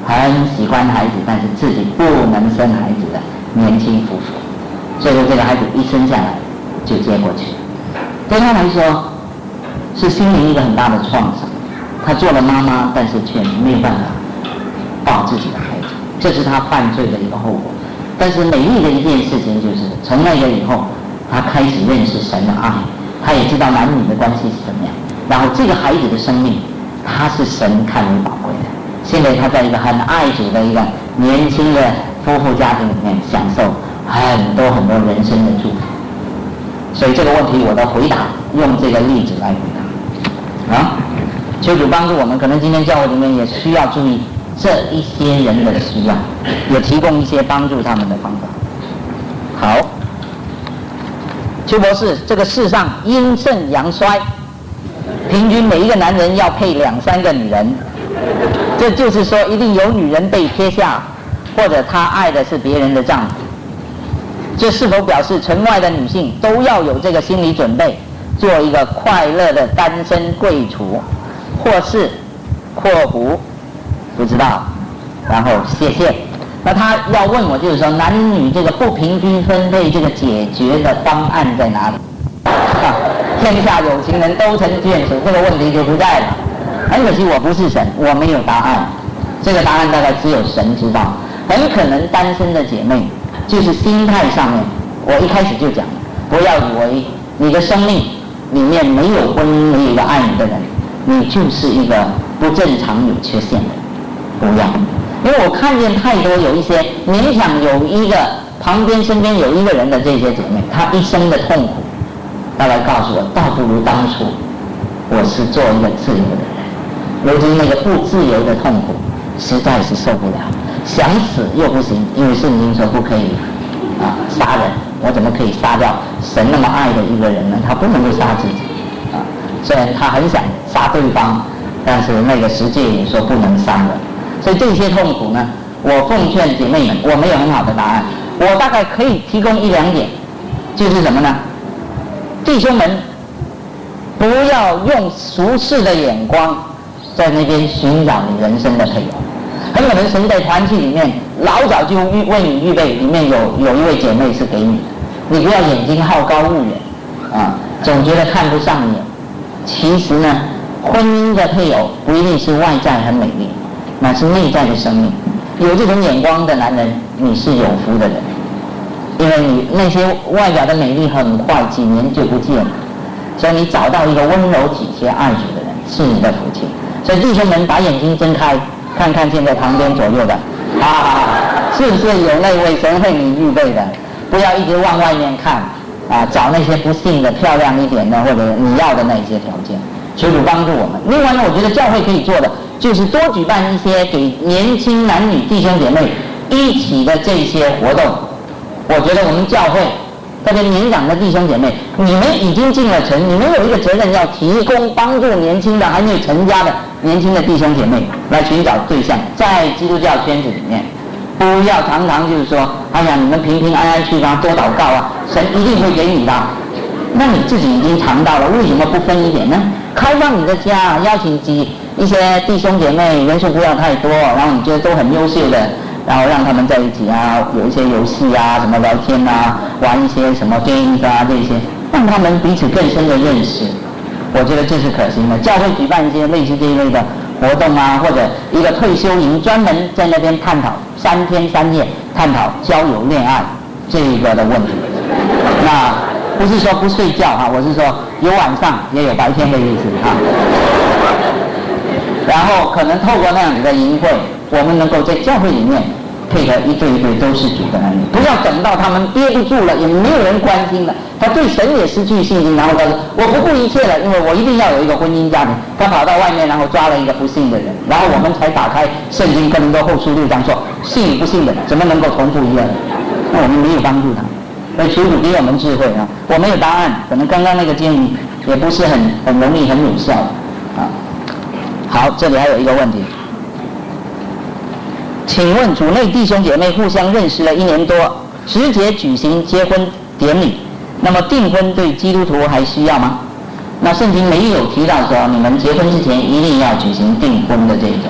很喜欢孩子，但是自己不能生孩子的年轻夫妇。所以说这个孩子一生下来就接过去，对他来说是心灵一个很大的创伤。他做了妈妈，但是却没有办法抱自己的孩子，这是他犯罪的一个后果。但是美丽的一件事情就是，从那个以后，他开始认识神的爱，他也知道男女的关系是怎么样。然后这个孩子的生命，他是神看为宝贵的。现在他在一个很爱主的一个年轻的夫妇家庭里面，享受很多很多人生的祝福。所以这个问题我的回答用这个例子来回答啊，求主帮助我们。可能今天教会里面也需要注意这一些人的需要，也提供一些帮助他们的方法。好，邱博士，这个世上阴盛阳衰，平均每一个男人要配两三个女人，这就是说一定有女人被撇下，或者他爱的是别人的丈夫。这是否表示城外的女性都要有这个心理准备，做一个快乐的单身贵族，或是括弧不知道，然后谢谢。那他要问我就是说，男女这个不平均分配这个解决的方案在哪里？啊，天下有情人都成眷属，这个问题就不在了。很可惜我不是神，我没有答案，这个答案大概只有神知道。很可能单身的姐妹就是心态上面，我一开始就讲了，不要以为你的生命里面没有婚姻，没有一个爱你的人，你就是一个不正常有缺陷的人，不要。因为我看见太多有一些勉强有一个旁边身边有一个人的这些姐妹，她一生的痛苦，她来告诉我，倒不如当初我是做一个自由的人，如今那个不自由的痛苦实在是受不了，想死又不行，因为圣经说不可以啊杀人，我怎么可以杀掉神那么爱的一个人呢？他不能够杀自己啊，虽然他很想杀对方，但是那个十诫也说不能杀人。所以这些痛苦呢，我奉劝姐妹们，我没有很好的答案，我大概可以提供一两点，就是什么呢？弟兄们，不要用俗世的眼光在那边寻找你人生的配偶。很可能神在团契里面老早就为你预备，里面有有一位姐妹是给你的，你不要眼睛好高骛远啊，总觉得看不上眼。其实呢，婚姻的配偶不一定是外在很美丽，那是内在的生命。有这种眼光的男人，你是有福的人，因为你那些外表的美丽很快几年就不见了，所以你找到一个温柔体贴爱主的人是你的福气。所以弟兄们把眼睛睁开，看看现在旁边左右的啊，是不是有那位神为你预备的？不要一直往外面看啊，找那些不幸的漂亮一点的或者你要的那一些条件。求主帮助我们。另外呢，我觉得教会可以做的就是多举办一些给年轻男女弟兄姐妹一起的这些活动。我觉得我们教会特别年长的弟兄姐妹，你们已经进了城，你们有一个责任要提供帮助年轻的还没有成家的年轻的弟兄姐妹来寻找对象，在基督教圈子里面，不要常常就是说，哎呀，你们平平安安去吧，多祷告啊，神一定会给你的。那你自己已经尝到了，为什么不分一点呢？开放你的家，邀请几一些弟兄姐妹，人数不要太多，然后你觉得都很优秀的，然后让他们在一起啊，有一些游戏啊，什么聊天啊，玩一些什么 games 啊，这些，让他们彼此更深的认识。我觉得这是可行的。教会举办一些类似这一类的活动啊，或者一个退休营，专门在那边探讨三天三夜探讨交友恋爱这个的问题。那不是说不睡觉啊，我是说有晚上也有白天的意思啊。然后可能透过那样子的营会，我们能够在教会里面配合一对一对都是主的男女，不要等到他们憋不住了，也没有人关心了，他对神也失去信心，然后他说我不顾一切了，因为我一定要有一个婚姻家庭，他跑到外面然后抓了一个不信的人，然后我们才打开圣经哥林多后书六章说，信与不信的怎么能够同负一任？那我们没有帮助他。所以求主给我们智慧啊！我没有答案，可能刚刚那个建议也不是很很容易、很有效啊。好，这里还有一个问题，请问主内弟兄姐妹互相认识了一年多，直接举行结婚典礼，那么订婚对基督徒还需要吗？那圣经没有提到说你们结婚之前一定要举行订婚的这种，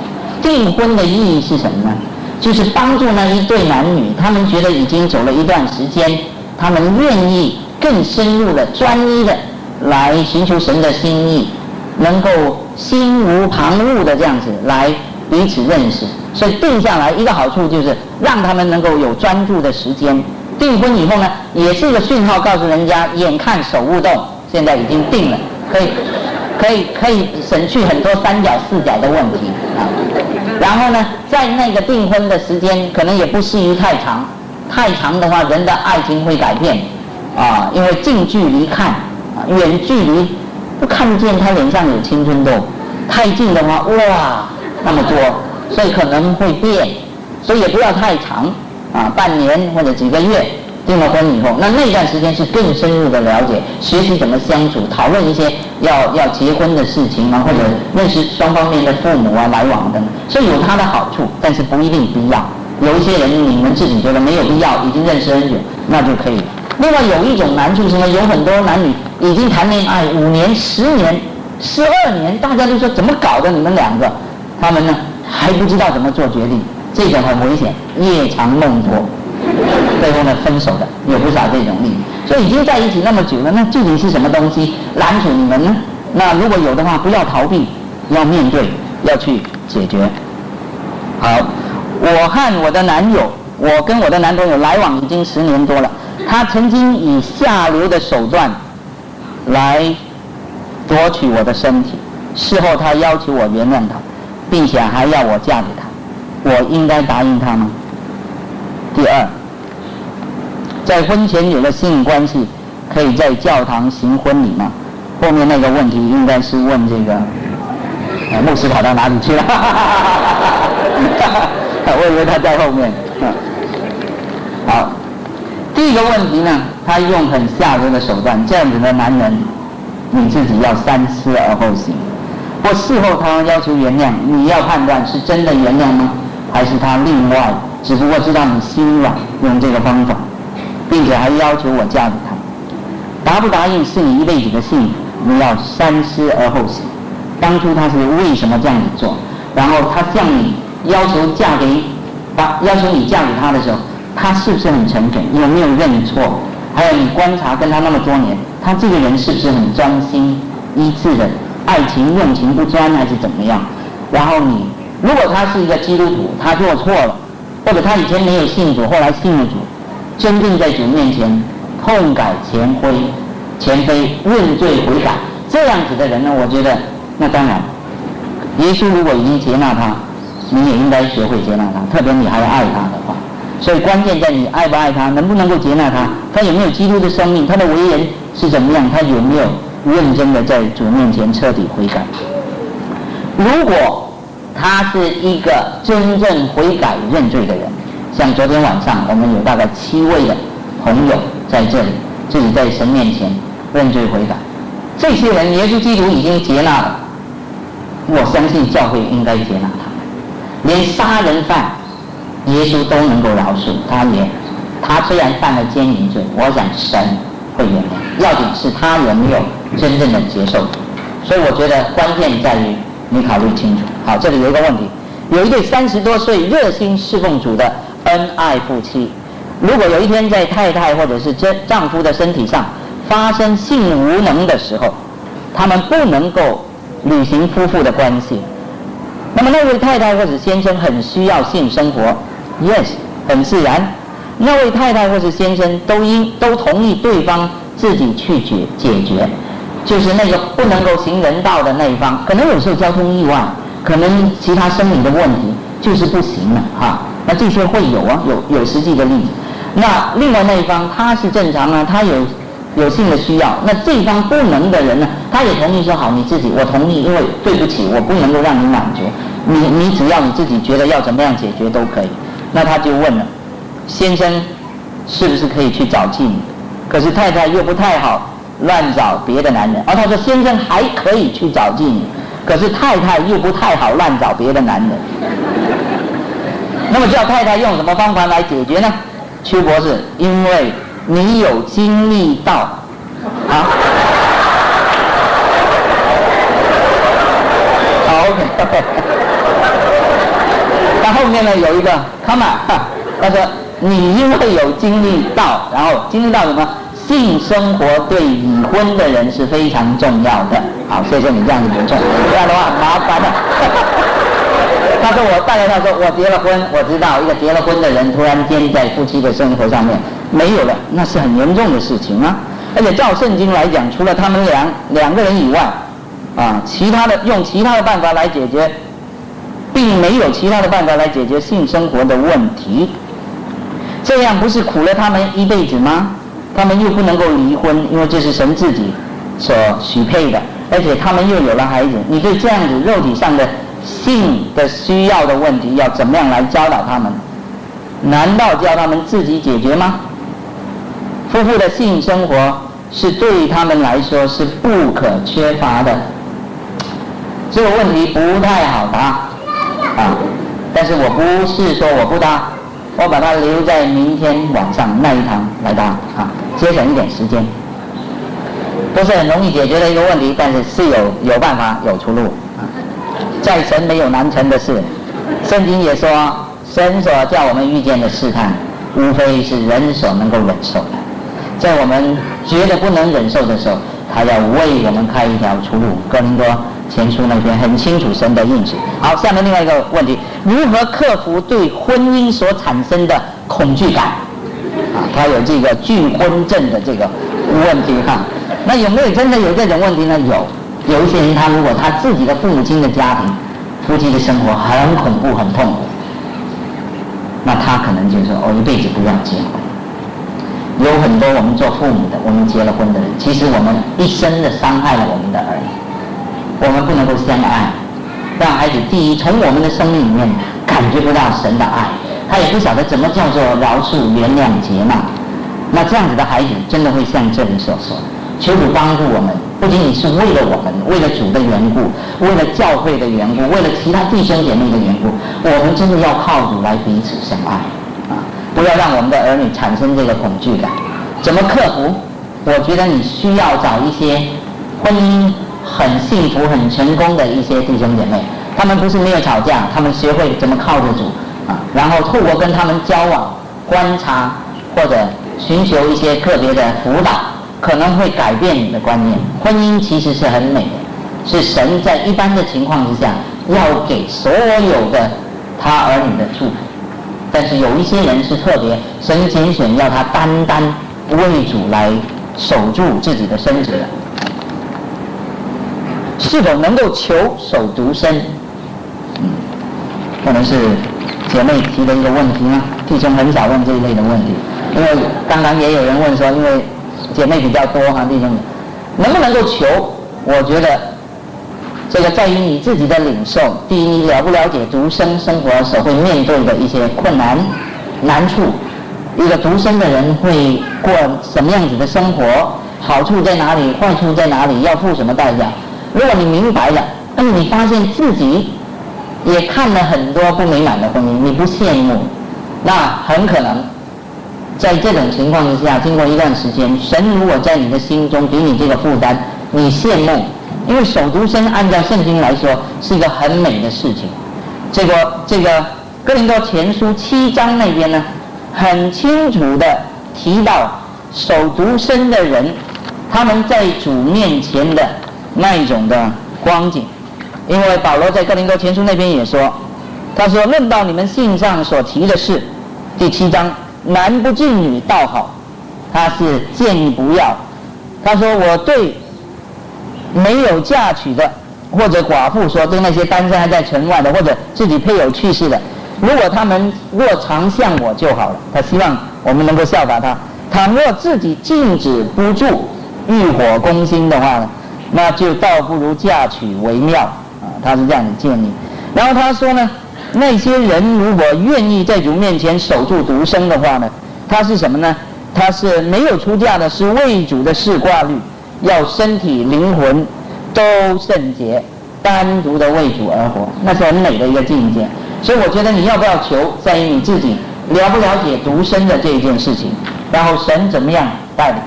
订婚的意义是什么呢？就是帮助那一对男女，他们觉得已经走了一段时间，他们愿意更深入的、专一的来寻求神的心意，能够心无旁骛的这样子来彼此认识。所以定下来一个好处就是让他们能够有专注的时间。订婚以后呢，也是一个讯号，告诉人家眼看手勿动，现在已经定了，可以可以可以省去很多三角四角的问题啊。然后呢，在那个订婚的时间可能也不适宜太长，太长的话人的爱情会改变啊，因为近距离看啊，远距离不看见他脸上有青春痘，太近的话哇那么多，所以可能会变，所以也不要太长啊，半年或者几个月。订了婚以后，那那段时间是更深入的了解，学习怎么相处，讨论一些要要结婚的事情啊，或者认识双方面的父母啊，来往等，所以有它的好处，但是不一定必要。有一些人你们自己觉得没有必要，已经认识很久，那就可以了。另外有一种难处是什么？有很多男女已经谈恋爱五年、十年、十二年，大家都说怎么搞的你们两个，他们呢还不知道怎么做决定，这种很危险，夜长梦多。最后呢，分手的有不少这种例子，所以已经在一起那么久了，那究竟是什么东西拦阻你们呢？那如果有的话，不要逃避，要面对，要去解决。好，我和我的男友，我跟我的男朋友来往已经十年多了，他曾经以下流的手段来夺取我的身体，事后他要求我原谅他，并且还要我嫁给他，我应该答应他吗？第二，在婚前有了性关系，可以在教堂行婚礼吗？后面那个问题应该是问这个，呃，牧师跑到哪里去了？我以为他在后面。嗯、好，第一个问题呢，他用很下流的手段，这样子的男人，你自己要三思而后行。或事后他要求原谅，你要判断是真的原谅吗？还是他另外只不过知道你心软，用这个方法，并且还要求我嫁给他，答不答应是你一辈子的幸福，你要三思而后行。当初他是为什么这样子做？然后他向你要求嫁给，把要求你嫁给他的时候，他是不是很诚恳？有没有认错？还有你观察跟他那么多年，他这个人是不是很专心一致的？爱情用情不专还是怎么样？然后你如果他是一个基督徒，他做错了，或者他以前没有信主，后来信了主，真正在主面前痛改前非，前非认罪悔改，这样子的人呢，我觉得那当然，耶稣如果已经接纳他，你也应该学会接纳他，特别你还爱他的话。所以关键在你爱不爱他，能不能够接纳他，他有没有基督的生命，他的为人是怎么样，他有没有认真的在主面前彻底悔改。如果他是一个真正悔改认罪的人，像昨天晚上我们有大概七位的朋友在这里，自己在神面前认罪悔改，这些人耶稣基督已经接纳了，我相信教会应该接纳他们。连杀人犯耶稣都能够饶恕，他也他虽然犯了奸淫罪，我想神会原谅，要紧是他有没有真正的接受。所以我觉得关键在于你考虑清楚。好，这里有一个问题，有一对三十多岁热心侍奉主的恩爱夫妻，如果有一天在太太或者是丈夫的身体上发生性无能的时候，他们不能够履行夫妇的关系，那么那位太太或者先生很需要性生活 ，yes， 很自然，那位太太或者先生都应都同意对方自己去解解决，就是那个不能够行人道的那一方，可能有时候交通意外，可能其他生理的问题就是不行了哈，那这些会有啊，有有实际的例子。那另外那一方他是正常啊，他有有性的需要，那这一方不能的人呢，他也同意说好，你自己我同意，因为对不起，我不能够让你满足，你你只要你自己觉得要怎么样解决都可以。那他就问了，先生是不是可以去找妓女？可是太太又不太好乱找别的男人，而、哦、他说先生还可以去找妓女，可是太太又不太好乱找别的男人。那么叫太太用什么方法来解决呢？邱博士，因为你有经历到啊。好 ，OK， 面呢有一个 comma， 他说你因为有经历到，然后经历到什么？性生活对已婚的人是非常重要的。好，谢谢你这样子补充，不然的话麻烦了。他说我大概他说我结了婚，我知道一个结了婚的人突然间在夫妻的生活上面没有了，那是很严重的事情啊。而且照圣经来讲，除了他们两两个人以外，啊，其他的用其他的办法来解决，并没有其他的办法来解决性生活的问题。这样不是苦了他们一辈子吗？他们又不能够离婚，因为这是神自己所许配的，而且他们又有了孩子。你对这样子肉体上的性的需要的问题，要怎么样来教导他们？难道叫他们自己解决吗？夫妇的性生活是对他们来说是不可缺乏的。这个问题不太好答啊，但是我不是说我不答，我把它留在明天晚上那一堂来答啊，节省一点时间。不是很容易解决的一个问题，但是是有有办法有出路啊。在神没有难成的事，圣经也说，神所叫我们遇见的试探，无非是人所能够忍受的。在我们觉得不能忍受的时候，他要为我们开一条出路。哥林多前书那边很清楚神的应许。好，下面另外一个问题，如何克服对婚姻所产生的恐惧感？啊，他有这个拒婚症的这个问题哈。那有没有真的有这种问题呢？有，有一些人他如果他自己的父母亲的家庭，夫妻的生活很恐怖很痛苦，那他可能就说哦，一辈子不要结婚。有很多我们做父母的，我们结了婚的人，其实我们一生的伤害了我们的儿女，我们不能够相爱，让孩子第一从我们的生命里面感觉不到神的爱，他也不晓得怎么叫做饶恕、原谅、接纳。那这样子的孩子真的会像这里所说，求主帮助我们，不仅仅是为了我们，为了主的缘故，为了教会的缘故，为了其他弟兄姐妹的缘故，我们真的要靠主来彼此相爱啊！不要让我们的儿女产生这个恐惧感。怎么克服？我觉得你需要找一些婚姻很幸福、很成功的一些弟兄姐妹，他们不是没有吵架，他们学会怎么靠着主啊，然后透过跟他们交往、观察或者寻求一些特别的辅导，可能会改变你的观念。婚姻其实是很美的，是神在一般的情况之下要给所有的他儿女的祝福。但是有一些人是特别，神拣选要他单单为主来守住自己的身子的。是否能够求守独身？嗯，可能是姐妹提的一个问题呢。弟兄很少问这一类的问题，因为刚刚也有人问说，因为姐妹比较多哈，弟兄能不能够求？我觉得这个在于你自己的领受。第一，你了不了解独身生活所会面对的一些困难、难处？一个独身的人会过什么样子的生活？好处在哪里？坏处在哪里？要付什么代价？如果你明白了，但是你发现自己也看了很多不美满的婚姻，你不羡慕，那很可能在这种情况之下，经过一段时间，神如果在你的心中给你这个负担，你羡慕，因为守独身按照圣经来说是一个很美的事情。这个这个哥林多前书七章那边呢，很清楚的提到守独身的人，他们在主面前的那一种的光景。因为保罗在哥林多前书那边也说，他说论到你们信上所提的事，第七章，男不敬女倒好，他是建议不要。他说我对没有嫁娶的或者寡妇说，对那些单身还在城外的或者自己配偶去世的，如果他们若常像我就好了。他希望我们能够效法他。倘若自己禁止不住欲火攻心的话呢，那就倒不如嫁娶为妙啊，他是这样的建议。然后他说呢，那些人如果愿意在主面前守住独身的话呢，他是什么呢？他是没有出嫁的，是为主的事挂虑，要身体灵魂都圣洁，单独的为主而活，那是很美的一个境界。所以我觉得你要不要求，在于你自己了不了解独身的这一件事情，然后神怎么样带领。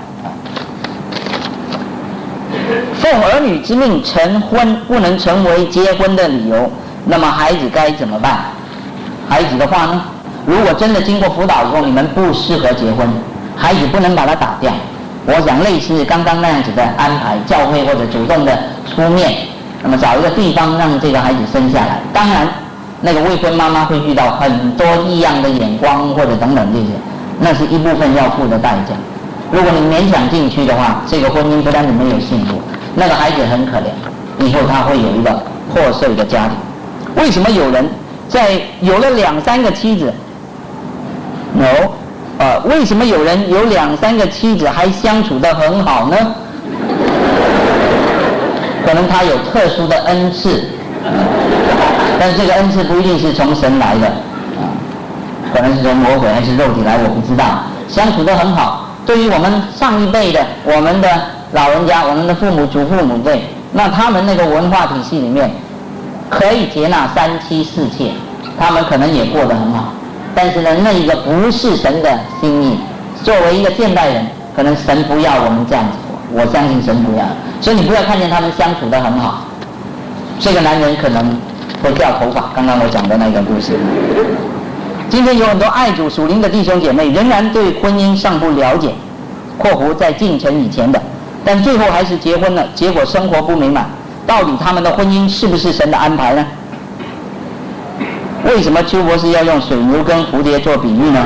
奉儿女之命成婚不能成为结婚的理由，那么孩子该怎么办？ 孩子的话呢，如果真的经过辅导以后，你们不适合结婚，孩子不能把他打掉。我想类似刚刚那样子的安排，教会或者主动的出面，那么找一个地方让这个孩子生下来。当然，那个未婚妈妈会遇到很多异样的眼光或者等等这些，那是一部分要付的代价。如果你勉强进去的话，这个婚姻不但是没有幸福，那个孩子很可怜，以后他会有一个破碎的家庭。为什么有人在有了两三个妻子 ？No， 呃，为什么有人有两三个妻子还相处得很好呢？可能他有特殊的恩赐，但是这个恩赐不一定是从神来的，可能是从魔鬼还是肉体来，我不知道。相处得很好。对于我们上一辈的，我们的老人家，我们的父母、祖父母辈，那他们那个文化体系里面，可以接纳三妻四妾，他们可能也过得很好。但是呢，那一个不是神的心意。作为一个现代人，可能神不要我们这样子活，我相信神不要。所以你不要看见他们相处得很好，这个男人可能会掉头发。刚刚我讲的那个故事。今天有很多爱主属灵的弟兄姐妹仍然对婚姻尚不了解（括弧在进城以前的），但最后还是结婚了，结果生活不美满。到底他们的婚姻是不是神的安排呢？为什么邱博士要用水牛跟蝴蝶做比喻呢？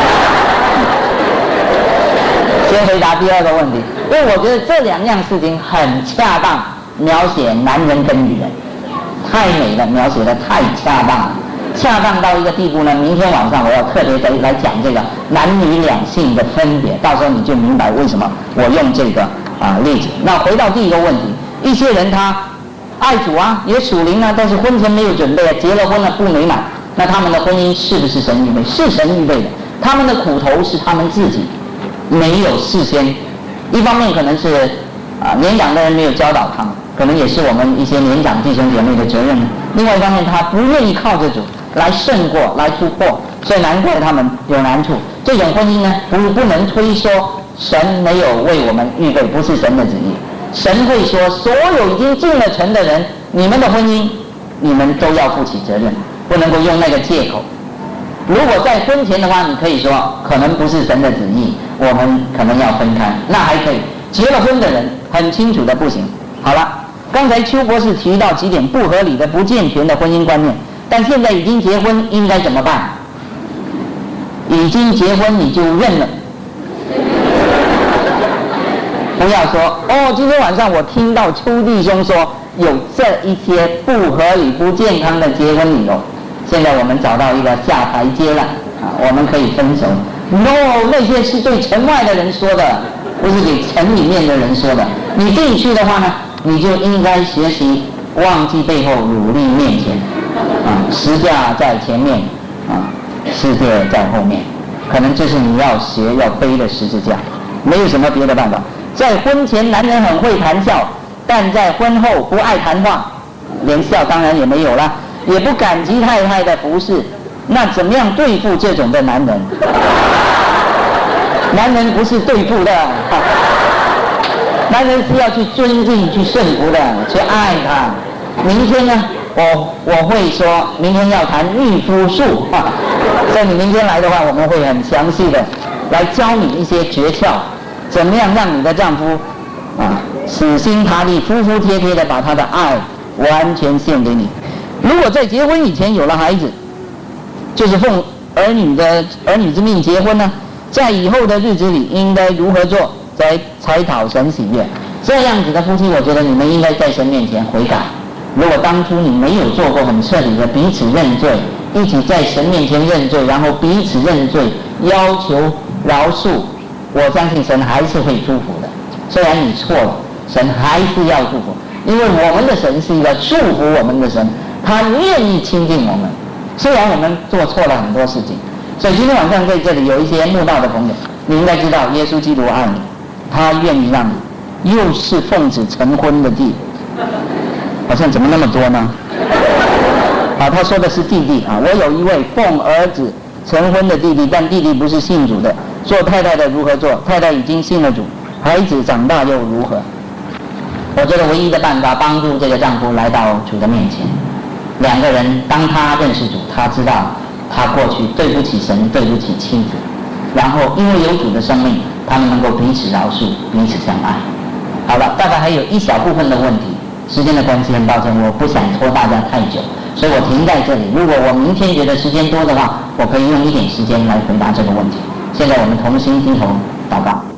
先回答第二个问题，因为我觉得这两样事情很恰当，描写男人跟女人，太美了，描写的太恰当了。恰当到一个地步呢，明天晚上我要特别的来讲这个男女两性的分别，到时候你就明白为什么我用这个啊例子。那回到第一个问题，一些人他爱主啊，也属灵啊，但是婚前没有准备啊，结了婚了不美满，那他们的婚姻是不是神预备？是神预备的，他们的苦头是他们自己没有事先，一方面可能是啊年长的人没有教导他们，可能也是我们一些年长弟兄姐妹的责任。另外一方面，他不愿意靠着主来胜过，来突破，所以难怪他们有难处。这种婚姻呢，不不能推说神没有为我们预备，不是神的旨意。神会说，所有已经进了城的人，你们的婚姻，你们都要负起责任，不能够用那个借口。如果在婚前的话，你可以说可能不是神的旨意，我们可能要分开，那还可以。结了婚的人很清楚的不行。好了，刚才邱博士提到几点不合理的、不健全的婚姻观念，但现在已经结婚应该怎么办？已经结婚你就认了，不要说哦，今天晚上我听到邱弟兄说有这一些不合理、不健康的结婚理由，现在我们找到一个下台阶了啊，我们可以分手。No， 那些是对城外的人说的，不是给城里面的人说的。你进去的话呢，你就应该学习忘记背后，努力面前啊，十架在前面啊，世界在后面，可能这是你要学要背的十字架，没有什么别的办法。在婚前男人很会谈笑，但在婚后不爱谈话，连笑当然也没有了，也不感激太太的服侍，那怎么样对付这种的男人？男人不是对付的，男人是要去尊敬、去顺服的，去爱他。明天呢，我我会说明天要谈御夫术，所以你明天来的话，我们会很详细的来教你一些诀窍，怎么样让你的丈夫啊死心塌地、服服帖帖的把他的爱完全献给你。如果在结婚以前有了孩子，就是奉儿女的儿女之命结婚呢，在以后的日子里应该如何做才才讨神喜悦？这样子的夫妻，我觉得你们应该在神面前悔改。如果当初你没有做过很彻底的彼此认罪，一起在神面前认罪，然后彼此认罪，要求饶恕，我相信神还是会祝福的。虽然你错了，神还是要祝福，因为我们的神是一个祝福我们的神，他愿意亲近我们。虽然我们做错了很多事情，所以今天晚上在这里有一些慕道的朋友，你应该知道耶稣基督爱你，他愿意让你，又是奉子成婚的地，好像怎么那么多呢？啊，他说的是弟弟啊，我有一位奉儿子成婚的弟弟，但弟弟不是信主的，做太太的如何做？太太已经信了主，孩子长大又如何？我觉得唯一的办法，帮助这个丈夫来到主的面前。两个人，当他认识主，他知道他过去对不起神，对不起妻子，然后因为有主的生命，他们能够彼此饶恕，彼此相爱。好了，大概还有一小部分的问题，时间的关系很抱歉，我不想拖大家太久，所以我停在这里。如果我明天觉得时间多的话，我可以用一点时间来回答这个问题。现在我们同心低头祷告。